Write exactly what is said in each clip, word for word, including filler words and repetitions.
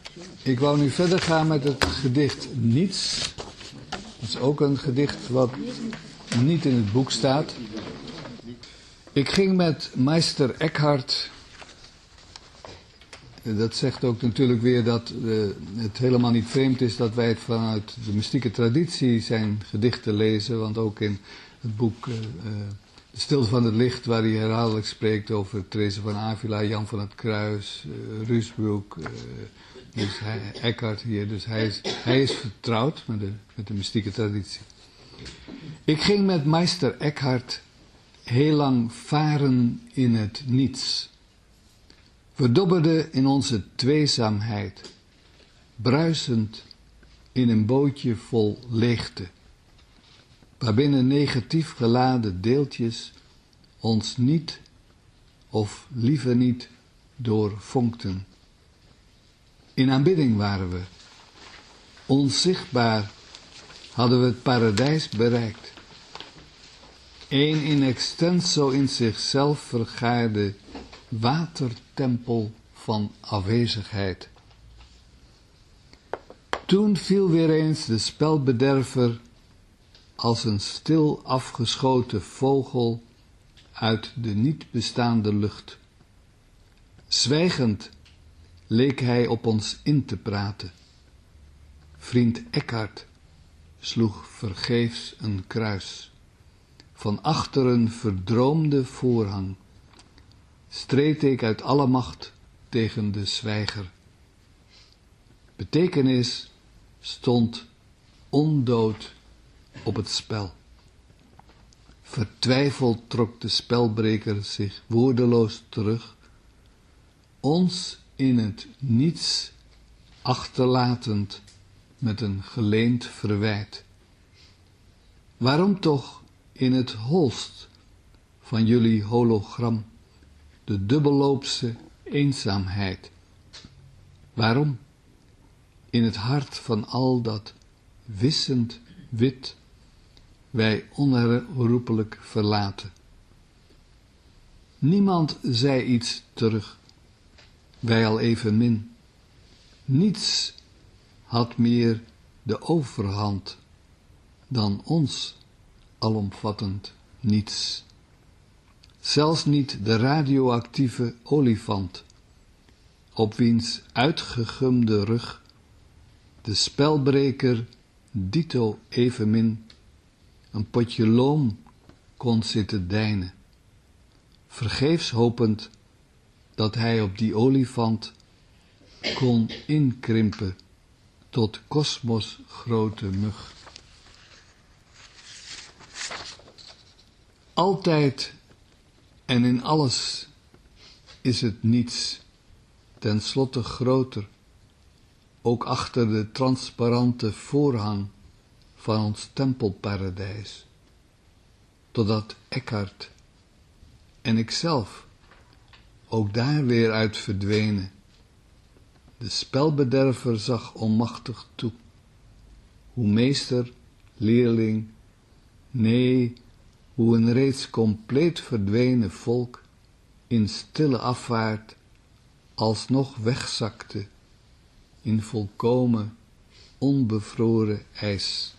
Ik wou nu verder gaan met het gedicht Niets. Dat is ook een gedicht wat niet in het boek staat. Ik ging met meester Eckhart. Dat zegt ook natuurlijk weer dat uh, het helemaal niet vreemd is dat wij het vanuit de mystieke traditie zijn gedichten lezen. Want ook in het boek uh, uh, De Stilte van het Licht, waar hij herhaaldelijk spreekt over Therese van Avila, Jan van het Kruis, uh, Ruusbroek, uh, dus hij, Eckhart hier. Dus hij is, hij is vertrouwd met de, met de mystieke traditie. Ik ging met meester Eckhart heel lang varen in het niets. We dobberden in onze tweezaamheid, bruisend in een bootje vol leegte, waarbinnen negatief geladen deeltjes ons niet, of liever niet, doorvonkten. In aanbidding waren we. Onzichtbaar hadden we het paradijs bereikt. Eén in extenso in zichzelf vergaarde watertempel van afwezigheid. Toen viel weer eens de spelbederver als een stil afgeschoten vogel uit de niet bestaande lucht. Zwijgend leek hij op ons in te praten. Vriend Eckhart sloeg vergeefs een kruis. Van achter een verdroomde voorhang streed ik uit alle macht tegen de zwijger. Betekenis stond ondood op het spel. Vertwijfeld trok de spelbreker zich woordeloos terug, ons in het niets achterlatend met een geleend verwijt. Waarom toch in het holst van jullie hologram de dubbelloopse eenzaamheid? Waarom in het hart van al dat wissend wit wij onherroepelijk verlaten? Niemand zei iets terug, wij al evenmin. Niets had meer de overhand dan ons alomvattend niets. Zelfs niet de radioactieve olifant, op wiens uitgegumde rug de spelbreker dito evenmin een potje loom kon zitten deinen, vergeefs hopend dat hij op die olifant kon inkrimpen tot kosmosgrote mug. Altijd en in alles is het niets, ten slotte groter, ook achter de transparante voorhang van ons tempelparadijs, totdat Eckhart en ikzelf ook daar weer uit verdwenen. De spelbederver zag onmachtig toe, hoe meester, leerling, nee, hoe een reeds compleet verdwenen volk in stille afwaart alsnog wegzakte in volkomen onbevroren ijs.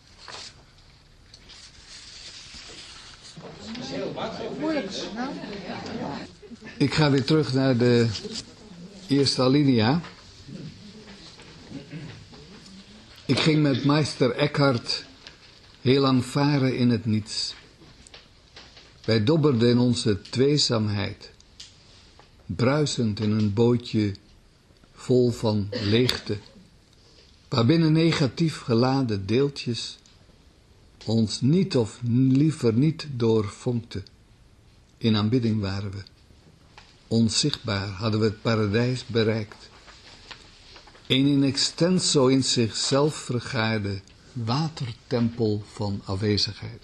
Ik ga weer terug naar de eerste alinea. Ik ging met meester Eckhart heel lang varen in het niets. Wij dobberden in onze tweezaamheid, bruisend in een bootje vol van leegte, waarbinnen negatief geladen deeltjes ons niet of liever niet doorvonkten. In aanbidding waren we. Onzichtbaar hadden we het paradijs bereikt. Een in extenso in zichzelf vergaarde watertempel van afwezigheid.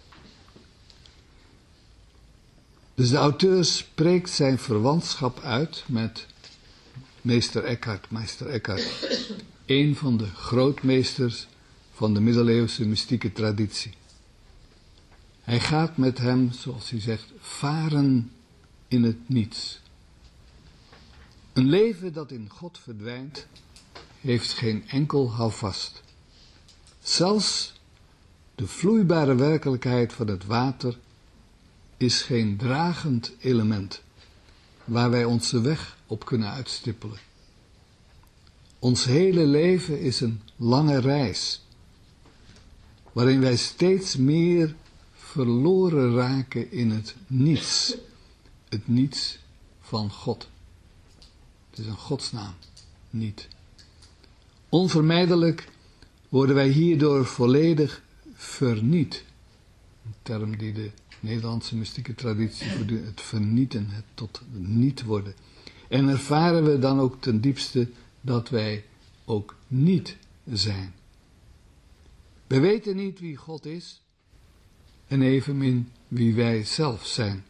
Dus de auteur spreekt zijn verwantschap uit met meester Eckhart, meester Eckhart, een van de grootmeesters van de middeleeuwse mystieke traditie. Hij gaat met hem, zoals hij zegt, varen in het niets. Een leven dat in God verdwijnt, heeft geen enkel houvast. Zelfs de vloeibare werkelijkheid van het water is geen dragend element waar wij onze weg op kunnen uitstippelen. Ons hele leven is een lange reis, waarin wij steeds meer verloren raken in het niets, het niets van God. Het is een godsnaam, niet. Onvermijdelijk worden wij hierdoor volledig verniet. Een term die de Nederlandse mystieke traditie voortdurend, het vernieten, het tot niet worden. En ervaren we dan ook ten diepste dat wij ook niet zijn. We weten niet wie God is en evenmin wie wij zelf zijn.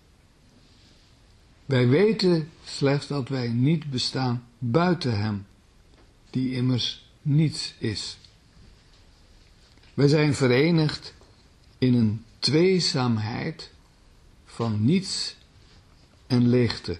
Wij weten slechts dat wij niet bestaan buiten Hem, die immers niets is. Wij zijn verenigd in een tweezaamheid van niets en leegte.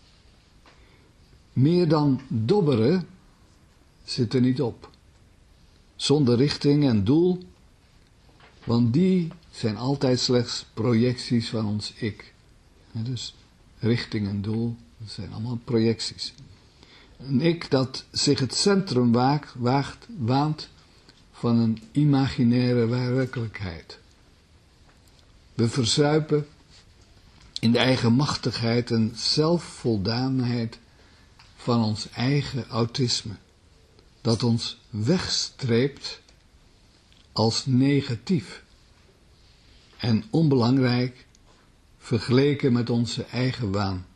Meer dan dobberen zit er niet op, zonder richting en doel, want die zijn altijd slechts projecties van ons ik. Dus richting en doel, dat zijn allemaal projecties. Een ik dat zich het centrum waagt, waagt, waant van een imaginaire werkelijkheid. We verzuipen in de eigen machtigheid en zelfvoldaanheid van ons eigen autisme, dat ons wegstreept als negatief en onbelangrijk vergeleken met onze eigen waan.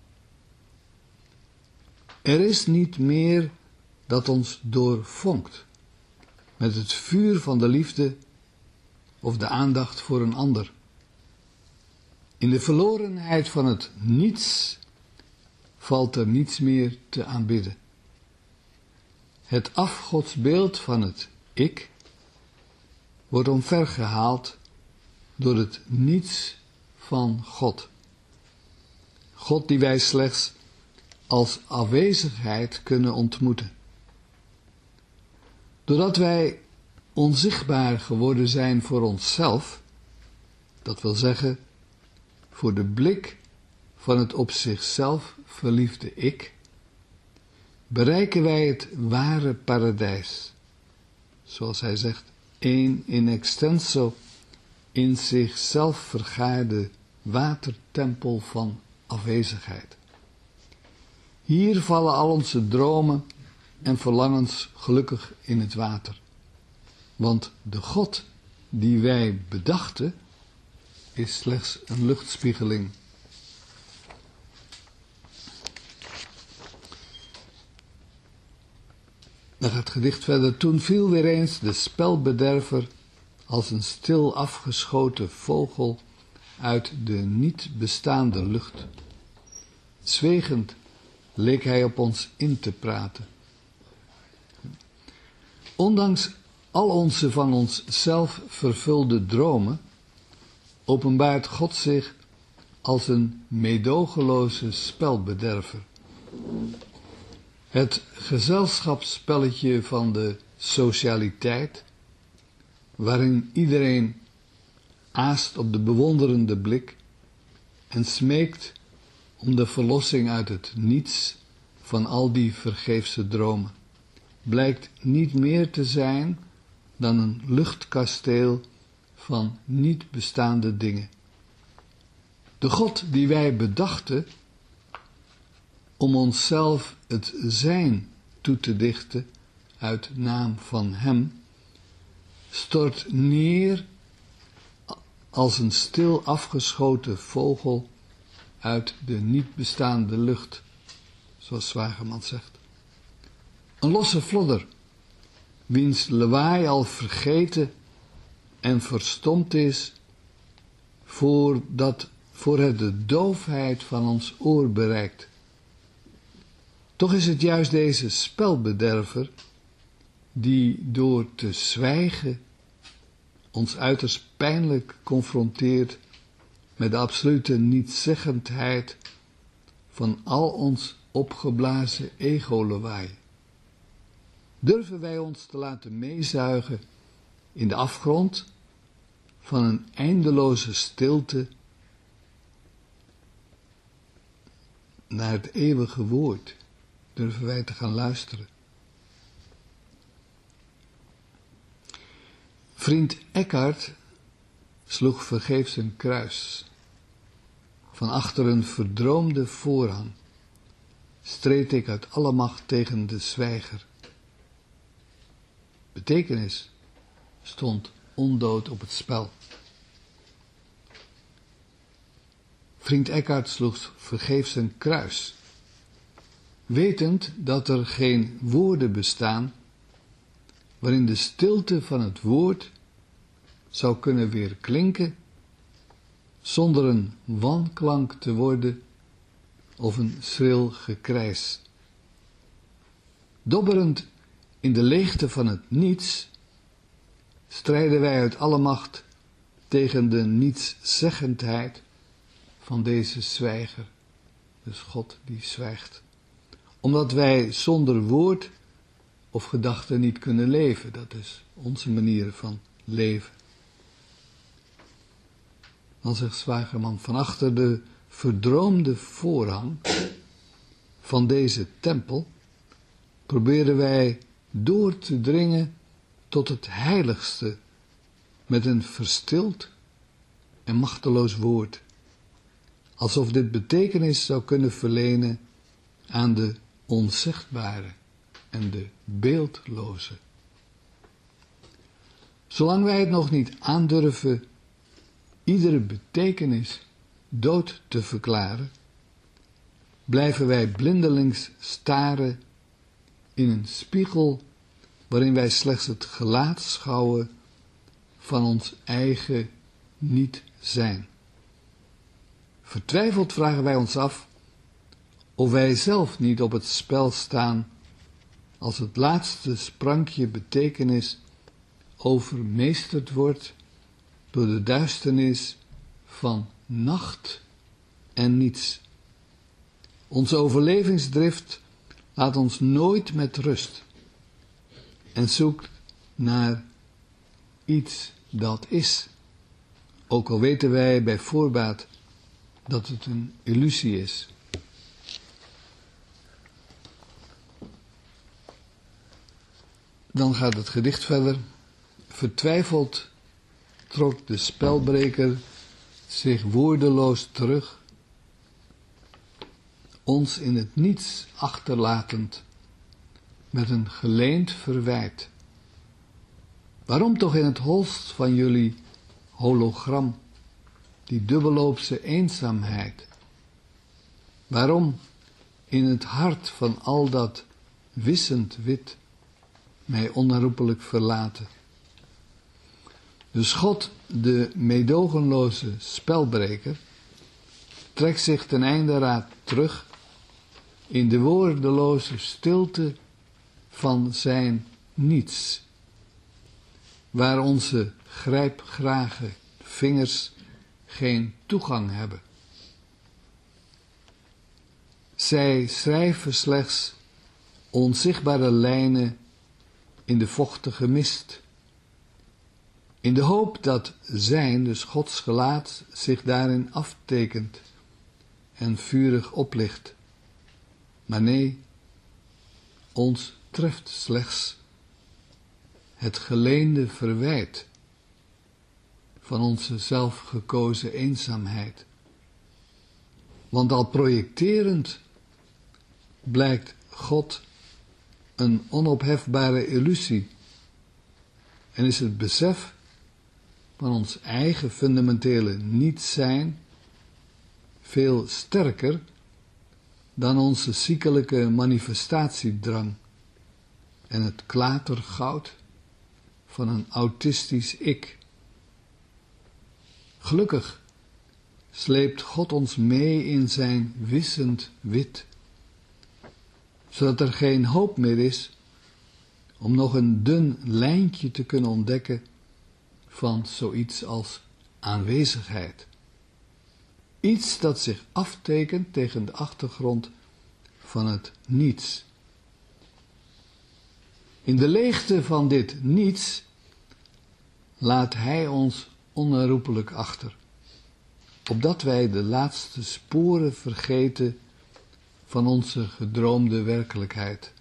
Er is niet meer dat ons doorvonkt met het vuur van de liefde of de aandacht voor een ander. In de verlorenheid van het niets valt er niets meer te aanbidden. Het afgodsbeeld van het ik wordt omvergehaald door het niets van God. God die wij slechts als afwezigheid kunnen ontmoeten. Doordat wij onzichtbaar geworden zijn voor onszelf, dat wil zeggen voor de blik van het op zichzelf verliefde ik, bereiken wij het ware paradijs. Zoals hij zegt, een in extenso in zichzelf vergaarde watertempel van afwezigheid. Hier vallen al onze dromen en verlangens gelukkig in het water. Want de God die wij bedachten is slechts een luchtspiegeling. Dan gaat het gedicht verder. Toen viel weer eens de spelbederver als een stil afgeschoten vogel uit de niet bestaande lucht. Zwegend leek hij op ons in te praten. Ondanks al onze van onszelf vervulde dromen, openbaart God zich als een meedogenloze spelbederver. Het gezelschapsspelletje van de socialiteit, waarin iedereen aast op de bewonderende blik en smeekt om de verlossing uit het niets van al die vergeefse dromen, blijkt niet meer te zijn dan een luchtkasteel van niet bestaande dingen. De God die wij bedachten om onszelf het zijn toe te dichten uit naam van Hem, stort neer als een stil afgeschoten vogel uit de niet bestaande lucht, zoals Zwageman zegt. Een losse vlodder, wiens lawaai al vergeten en verstomd is, voordat, voor het de doofheid van ons oor bereikt. Toch is het juist deze spelbederver, die door te zwijgen ons uiterst pijnlijk confronteert met de absolute nietzeggendheid van al ons opgeblazen ego-lawaai. Durven wij ons te laten meezuigen in de afgrond van een eindeloze stilte naar het eeuwige woord? Durven wij te gaan luisteren? Vriend Eckhart sloeg vergeefs een kruis. Van achter een verdroomde voorhang streed ik uit alle macht tegen de zwijger. Betekenis stond ondood op het spel. Vriend Eckhart sloeg vergeefs een kruis, wetend dat er geen woorden bestaan waarin de stilte van het woord zou kunnen weerklinken zonder een wanklank te worden of een schril gekrijs. Dobberend in de leegte van het niets strijden wij uit alle macht tegen de nietszeggendheid van deze zwijger, dus God die zwijgt, omdat wij zonder woord of gedachte niet kunnen leven. Dat is onze manier van leven. Dan zegt Zwagerman, van achter de verdroomde voorhang van deze tempel proberen wij door te dringen tot het heiligste met een verstild en machteloos woord, alsof dit betekenis zou kunnen verlenen aan de onzichtbare en de beeldloze. Zolang wij het nog niet aandurven iedere betekenis dood te verklaren, blijven wij blindelings staren in een spiegel waarin wij slechts het gelaat schouwen van ons eigen niet zijn. Vertwijfeld vragen wij ons af of wij zelf niet op het spel staan als het laatste sprankje betekenis overmeesterd wordt door de duisternis van nacht en niets. Onze overlevingsdrift laat ons nooit met rust en zoekt naar iets dat is, ook al weten wij bij voorbaat dat het een illusie is. Dan gaat het gedicht verder. Vertwijfeld trok de spelbreker zich woordeloos terug, ons in het niets achterlatend met een geleend verwijt. Waarom toch in het holst van jullie hologram die dubbelloopse eenzaamheid? Waarom in het hart van al dat wissend wit mij onherroepelijk verlaten? Dus God, de meedogenloze spelbreker, trekt zich ten einde raad terug in de woordeloze stilte van zijn niets, waar onze grijpgrage vingers geen toegang hebben. Zij schrijven slechts onzichtbare lijnen in de vochtige mist, in de hoop dat zijn, dus Gods gelaat, zich daarin aftekent en vurig oplicht. Maar nee, ons treft slechts het geleende verwijt van onze zelfgekozen eenzaamheid. Want al projecterend blijkt God een onophefbare illusie en is het besef van ons eigen fundamentele niet-zijn veel sterker dan onze ziekelijke manifestatiedrang en het klatergoud van een autistisch ik. Gelukkig sleept God ons mee in zijn wissend wit, zodat er geen hoop meer is om nog een dun lijntje te kunnen ontdekken van zoiets als aanwezigheid. Iets dat zich aftekent tegen de achtergrond van het niets. In de leegte van dit niets laat Hij ons onherroepelijk achter, opdat wij de laatste sporen vergeten van onze gedroomde werkelijkheid.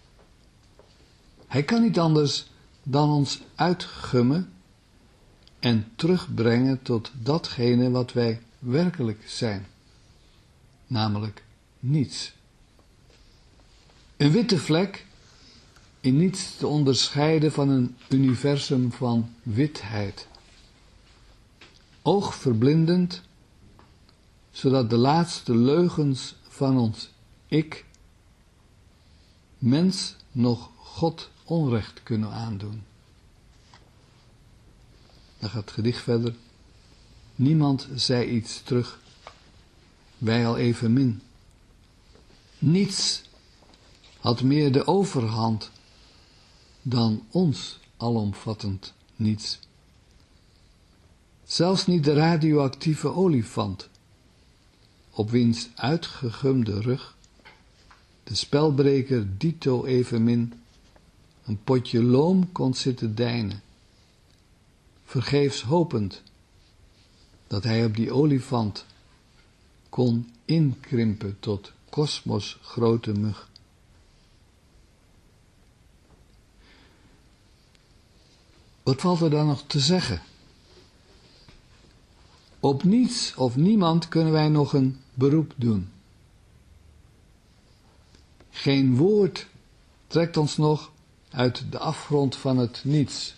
Hij kan niet anders dan ons uitgummen en terugbrengen tot datgene wat wij werkelijk zijn, namelijk niets. Een witte vlek, in niets te onderscheiden van een universum van witheid. Oogverblindend, zodat de laatste leugens van ons ik, mens nog God onrecht kunnen aandoen. Dan gaat het gedicht verder. Niemand zei iets terug, wij al evenmin. Niets had meer de overhand dan ons alomvattend niets. Zelfs niet de radioactieve olifant, op wiens uitgegumde rug de spelbreker dito evenmin een potje loom kon zitten deinen, vergeefs hopend dat hij op die olifant kon inkrimpen tot kosmos grote mug. Wat valt er dan nog te zeggen? Op niets of niemand kunnen wij nog een beroep doen. Geen woord trekt ons nog uit de afgrond van het niets.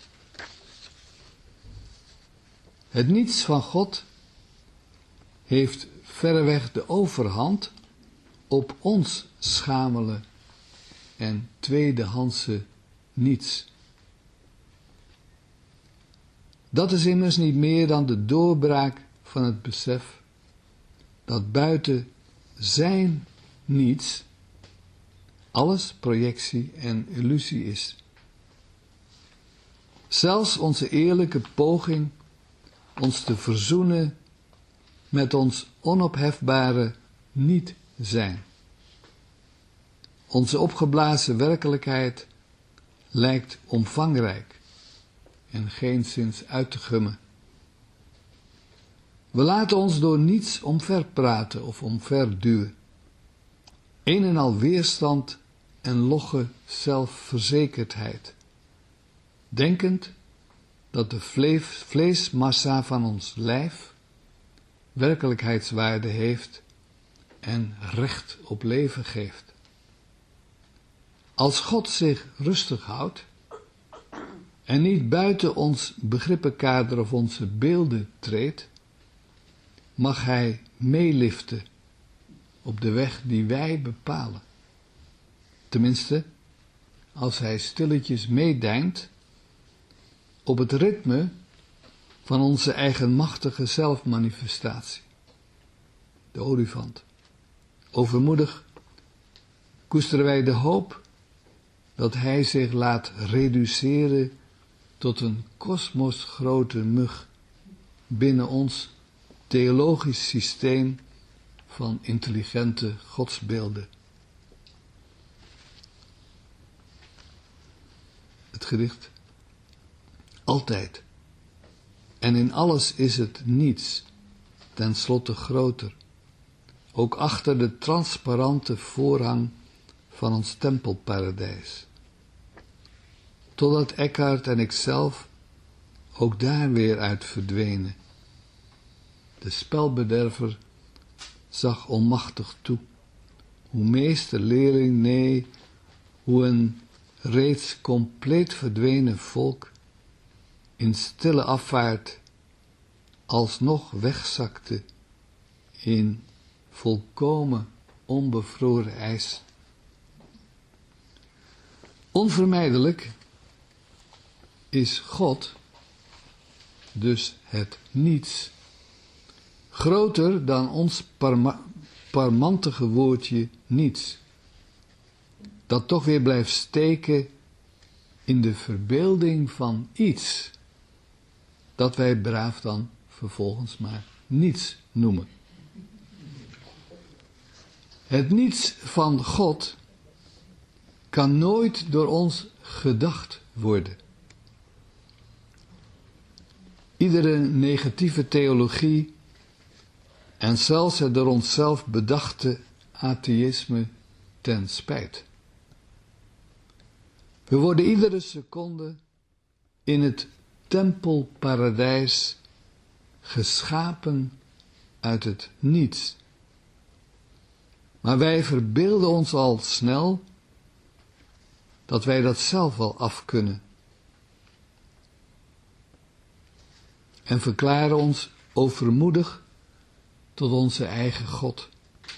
Het niets van God heeft verreweg de overhand op ons schamele en tweedehandse niets. Dat is immers niet meer dan de doorbraak van het besef dat buiten zijn niets alles projectie en illusie is. Zelfs onze eerlijke poging ons te verzoenen met ons onophefbare niet-zijn. Onze opgeblazen werkelijkheid lijkt omvangrijk en geenszins uit te gummen. We laten ons door niets omverpraten of omverduwen. Een en al weerstand en logge zelfverzekerdheid. Denkend dat de vlees, vleesmassa van ons lijf werkelijkheidswaarde heeft en recht op leven geeft. Als God zich rustig houdt en niet buiten ons begrippenkader of onze beelden treedt, mag Hij meeliften op de weg die wij bepalen. Tenminste, als Hij stilletjes meedijnt op het ritme van onze eigenmachtige zelfmanifestatie. De olifant. Overmoedig koesteren wij de hoop dat Hij zich laat reduceren tot een kosmosgrote mug binnen ons theologisch systeem van intelligente godsbeelden. Het gedicht. Altijd. En in alles is het niets, ten slotte groter. Ook achter de transparante voorhang van ons tempelparadijs. Totdat Eckhart en ikzelf ook daar weer uit verdwenen. De spelbederver zag onmachtig toe, hoe meester leerling, nee, hoe een reeds compleet verdwenen volk in stille afvaart alsnog wegzakte in volkomen onbevroren ijs. Onvermijdelijk is God, dus het niets, groter dan ons parma, parmantige woordje niets, dat toch weer blijft steken in de verbeelding van iets, dat wij braaf dan vervolgens maar niets noemen. Het niets van God kan nooit door ons gedacht worden. Iedere negatieve theologie en zelfs het door onszelf bedachte atheïsme ten spijt. We worden iedere seconde in het tempelparadijs geschapen uit het niets. Maar wij verbeelden ons al snel dat wij dat zelf wel af kunnen. En verklaren ons overmoedig tot onze eigen God.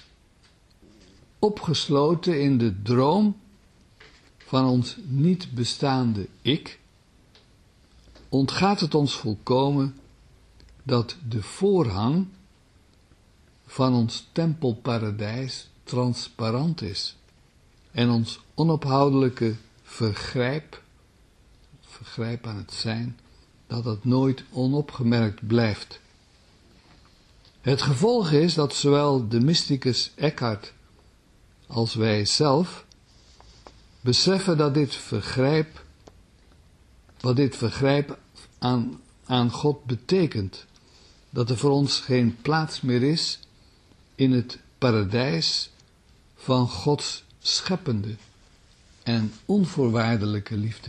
Opgesloten in de droom van ons niet bestaande ik, ontgaat het ons volkomen dat de voorhang van ons tempelparadijs transparant is en ons onophoudelijke vergrijp, vergrijp aan het zijn, dat het nooit onopgemerkt blijft. Het gevolg is dat zowel de mysticus Eckhart als wij zelf beseffen dat dit vergrijp, wat dit vergrijp aan, aan God betekent, dat er voor ons geen plaats meer is in het paradijs van Gods scheppende en onvoorwaardelijke liefde.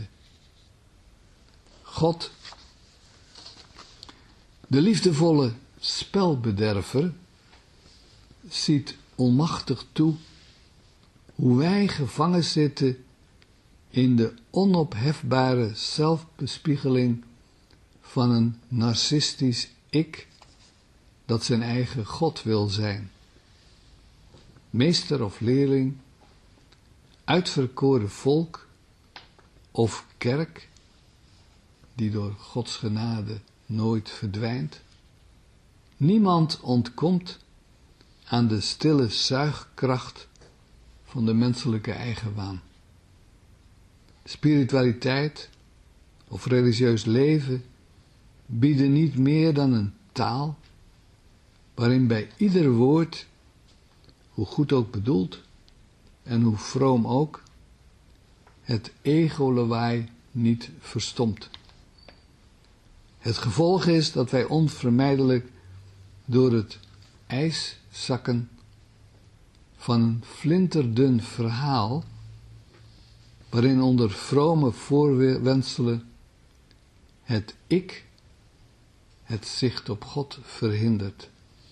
God, de liefdevolle spelbederver, ziet onmachtig toe hoe wij gevangen zitten in de onophefbare zelfbespiegeling van een narcistisch ik dat zijn eigen God wil zijn. Meester of leerling, uitverkoren volk of kerk die door Gods genade nooit verdwijnt. Niemand ontkomt aan de stille zuigkracht van de menselijke eigenwaan. Spiritualiteit of religieus leven bieden niet meer dan een taal waarin bij ieder woord, hoe goed ook bedoeld en hoe vroom ook, het ego-lawaai niet verstomt. Het gevolg is dat wij onvermijdelijk door het ijs zakken van een flinterdun verhaal, waarin onder vrome voorwendselen het ik het zicht op God verhindert.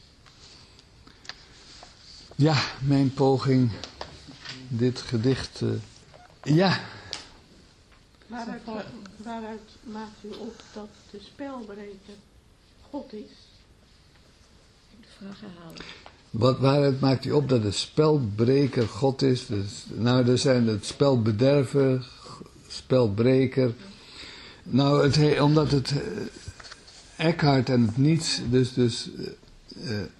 Ja, mijn poging, dit gedicht, uh, ja. Waaruit, waaruit maakt u op dat de spelbreker God is? De vraag herhalen. Wat, waaruit maakt u op dat de spelbreker God is? Dus, nou, er zijn het spelbederver, spelbreker. Nou, het, omdat het uh, Eckhart en het niets, dus, dus uh, uh,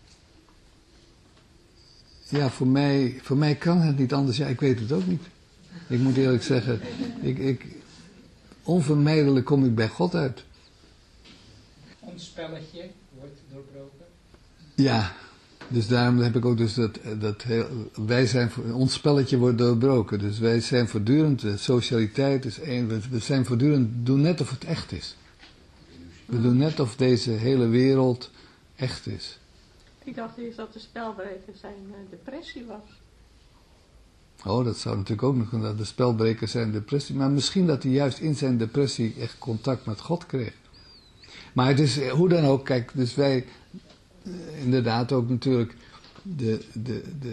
ja, voor mij, voor mij kan het niet anders. Ja, ik weet het ook niet. Ik moet eerlijk zeggen, ik, ik, onvermijdelijk kom ik bij God uit. Ons spelletje wordt doorbroken. Ja, dus daarom heb ik ook dus dat, dat heel, wij zijn, ons spelletje wordt doorbroken. Dus wij zijn voortdurend, de socialiteit is één, we, we zijn voortdurend, doen net of het echt is. We doen net of deze hele wereld echt is. Ik dacht eerst dat de spelbreker zijn uh, depressie was. Oh, dat zou natuurlijk ook nog, dat de spelbreker zijn depressie, maar misschien dat hij juist in zijn depressie echt contact met God kreeg. Maar het is, hoe dan ook, kijk, dus wij, inderdaad ook natuurlijk, de, de, de,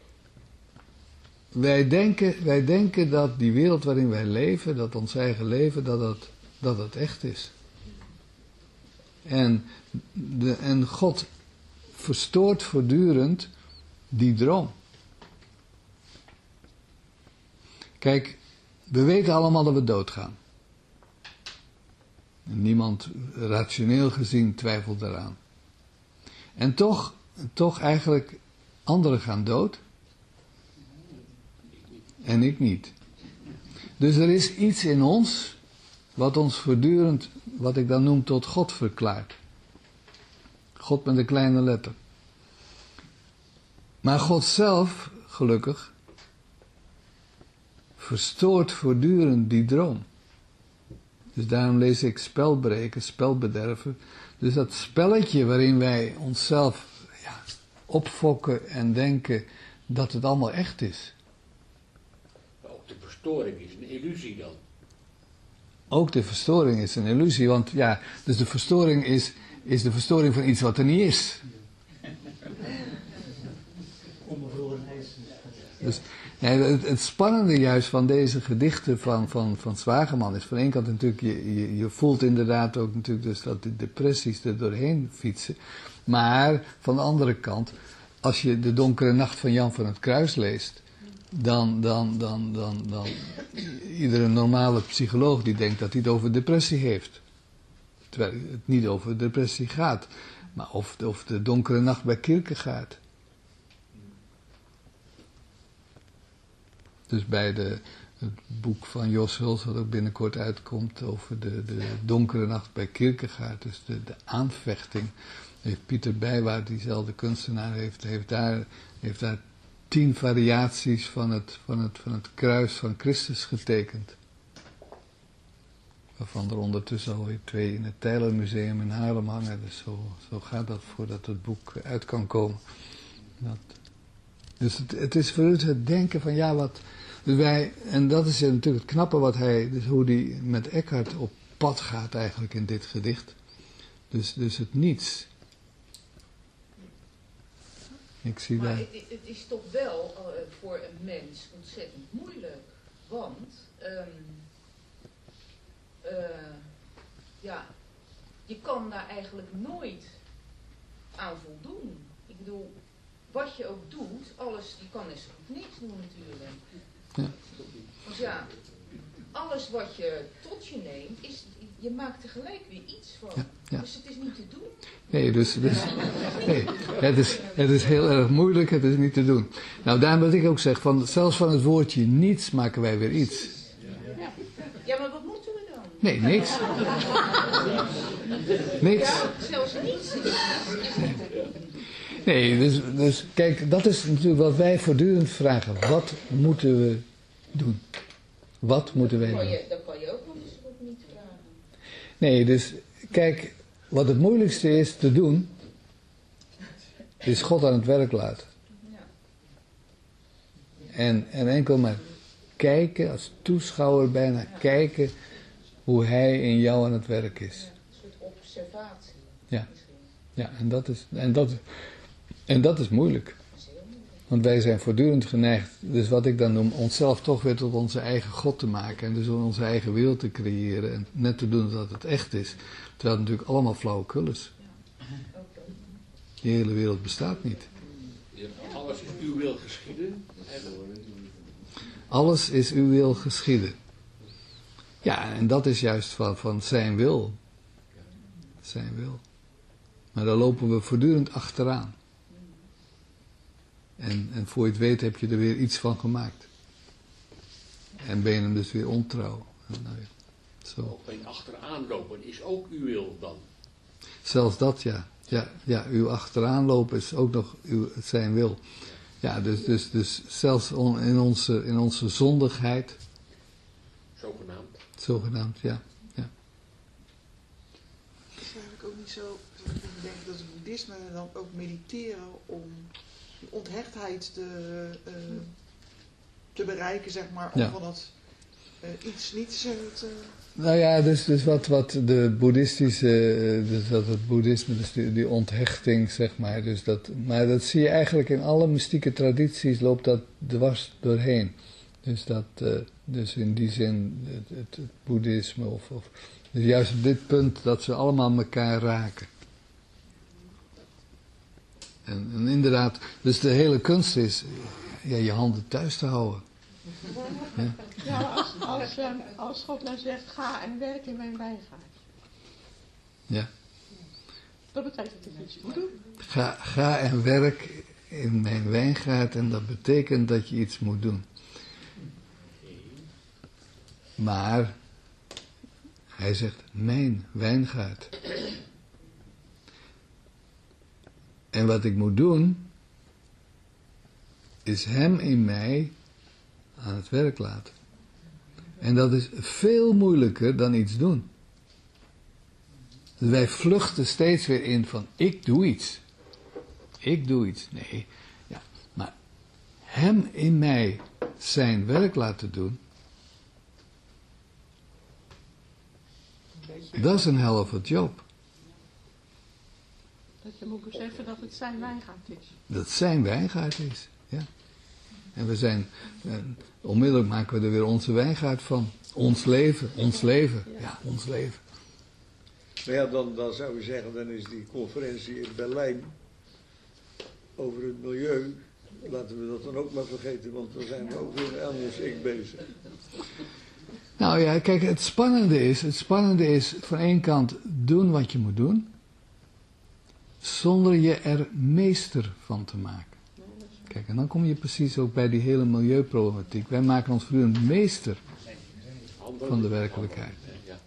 wij denken, wij denken dat die wereld waarin wij leven, dat ons eigen leven, dat dat, dat, dat echt is. En, de, en God verstoort voortdurend die droom. Kijk, we weten allemaal dat we doodgaan. Niemand, rationeel gezien, twijfelt daaraan. En toch, toch eigenlijk, anderen gaan dood. En ik niet. Dus er is iets in ons, wat ons voortdurend, wat ik dan noem, tot God verklaart. God met een kleine letter. Maar God zelf, gelukkig, verstoort voortdurend die droom. Dus daarom lees ik spelbreken, spelbederven. Dus dat spelletje waarin wij onszelf ja, opfokken en denken dat het allemaal echt is. Ook de verstoring is een illusie dan. Ook de verstoring is een illusie, want ja, dus de verstoring is, is de verstoring van iets wat er niet is. Dus ja, het, het spannende juist van deze gedichten van, van, van Zwageman is van één kant natuurlijk, je, je, je voelt inderdaad ook natuurlijk dus dat de depressies er doorheen fietsen. Maar van de andere kant, als je de donkere nacht van Jan van het Kruis leest, dan, dan, dan, dan, dan, iedere normale psycholoog die denkt dat hij het over depressie heeft. Terwijl het niet over depressie gaat, maar of, of de donkere nacht bij Kierkegaard. Dus bij de, het boek van Jos Huls, wat ook binnenkort uitkomt, over de, de donkere nacht bij Kierkegaard, dus de, de aanvechting, heeft Pieter Bijwaard, diezelfde kunstenaar, heeft, heeft, daar, heeft daar tien variaties van het, van, het, van het kruis van Christus getekend. Waarvan er ondertussen alweer twee in het Tijlermuseum in Haarlem hangen, dus zo, zo gaat dat voordat het boek uit kan komen. Dat, dus het, het is voor u het denken van ja, wat dus wij, en dat is natuurlijk het knappe wat hij, dus hoe hij met Eckhart op pad gaat eigenlijk in dit gedicht. Dus, dus het niets. Ik zie maar daar. het, het is toch wel uh, voor een mens ontzettend moeilijk, want um, uh, ja, je kan daar eigenlijk nooit aan voldoen. Ik bedoel, wat je ook doet, alles, je kan dus ook niks doen natuurlijk. Ja. Want ja, alles wat je tot je neemt, is, je maakt er gelijk weer iets van. Ja, ja. Dus het is niet te doen. Nee, dus, dus nee, het, is, het is heel erg moeilijk, het is niet te doen. Nou, daarom wat ik ook zeg, van, zelfs van het woordje niets maken wij weer iets. Ja, maar wat moeten we dan? Nee, niks. Niks. Ja, zelfs niets. Nee. Nee, dus, dus kijk, dat is natuurlijk wat wij voortdurend vragen. Wat moeten we doen? Wat moeten wij Dan kan doen? je, dan kan je ook nog eens wat niet vragen. Nee, dus kijk, wat het moeilijkste is te doen, is God aan het werk laten. Ja. En, en enkel maar kijken, als toeschouwer bijna kijken, hoe Hij in jou aan het werk is. Ja, een soort observatie. Ja. Misschien. Ja, en dat is, en dat, en dat is moeilijk. Dat is heel moeilijk. Want wij zijn voortdurend geneigd, dus wat ik dan noem, onszelf toch weer tot onze eigen God te maken. En dus onze eigen wereld te creëren. En net te doen dat het echt is. Terwijl het natuurlijk allemaal flauwekul is. Ook dat. Die hele wereld bestaat niet. Alles is uw wil geschieden. Alles is uw wil geschieden. Ja, en dat is juist van, van zijn wil. Zijn wil. Maar daar lopen we voortdurend achteraan. En, en voor je het weet heb je er weer iets van gemaakt. En ben je hem dus weer ontrouw. En nou ja, zo. Ook een achteraan lopen is ook uw wil dan. Zelfs dat, ja. Ja, ja, uw achteraan lopen is ook nog uw, zijn wil. Ja, dus, dus, dus zelfs on, in, onze, in onze zondigheid, Zogenaamd. zogenaamd, ja. ja. Het is eigenlijk ook niet zo, ik denk dat het boeddhisme dan ook mediteren om die onthechtheid te, uh, te bereiken, zeg maar, om Ja. van het uh, iets niets uh, te... Nou ja, dus, dus wat, wat de boeddhistische, eh, dus dat het boeddhisme, dus die, die onthechting, zeg maar, dus dat, maar dat zie je eigenlijk in alle mystieke tradities, loopt dat dwars doorheen. Dus dat, uh, dus in die zin, het, het, het boeddhisme, of, of, dus juist op dit punt, dat ze allemaal elkaar raken. En, en inderdaad, dus de hele kunst is, ja, je handen thuis te houden. Ja. Ja, als, als, eh, als God nou zegt, ga en werk in mijn wijngaard. Ja. Dat betekent dat ik iets moet doen. Ga, ga en werk in mijn wijngaard en dat betekent dat je iets moet doen. Maar, hij zegt, mijn wijngaard. En wat ik moet doen, is hem in mij aan het werk laten. En dat is veel moeilijker dan iets doen. Dus wij vluchten steeds weer in van, ik doe iets. Ik doe iets. Nee, ja. Maar hem in mij zijn werk laten doen, dat is een hell of a job. Dat je moet beseffen dat het zijn wijngaard is. Dat het zijn wijngaard is, ja. En we zijn, eh, onmiddellijk maken we er weer onze wijngaard van. Ons leven, ons leven, ja, ons leven. Maar ja, dan, dan zou je zeggen, dan is die conferentie in Berlijn over het milieu, laten we dat dan ook maar vergeten, want dan zijn we ook weer aan ons ik bezig. Nou ja, kijk, het spannende is, het spannende is van één kant doen wat je moet doen, zonder je er meester van te maken. Kijk, en dan kom je precies ook bij die hele milieuproblematiek. Wij maken ons voortdurend meester van de werkelijkheid.